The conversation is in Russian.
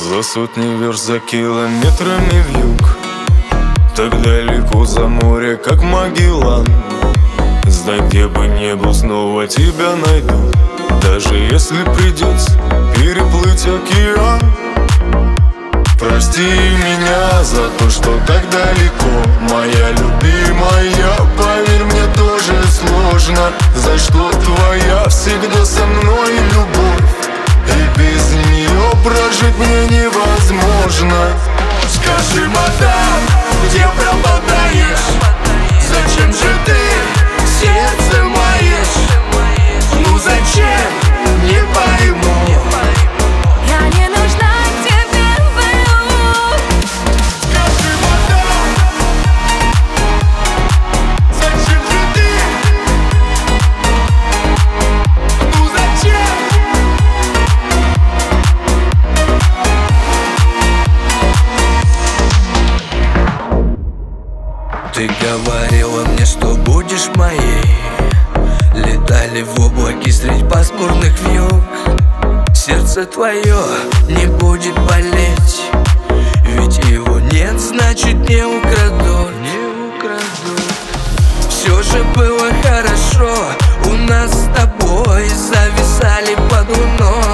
За сотни верст, за километрами вьюг, так далеко за море, как Магеллан. Знай, где бы не был, снова тебя найду, даже если придется переплыть океан. Прости меня за то, что так далеко, моя любимая. Поверь, мне тоже сложно, за что твоя всегда со мной любовь, и без нее прожить мне невозможно. Скажи, мадам, где пропадаешь? Зачем же ты сердце маешь? Ну зачем? Не пойму. Я не нужна тебе, бэлу. Скажи, мадам, зачем же ты? Ну зачем? Ты говорила мне, что будешь моей. Летали в облаке средь пасмурных вьюг. Сердце твое не будет болеть, ведь его нет, значит не украдут. Все же было хорошо у нас с тобой, зависали под луной.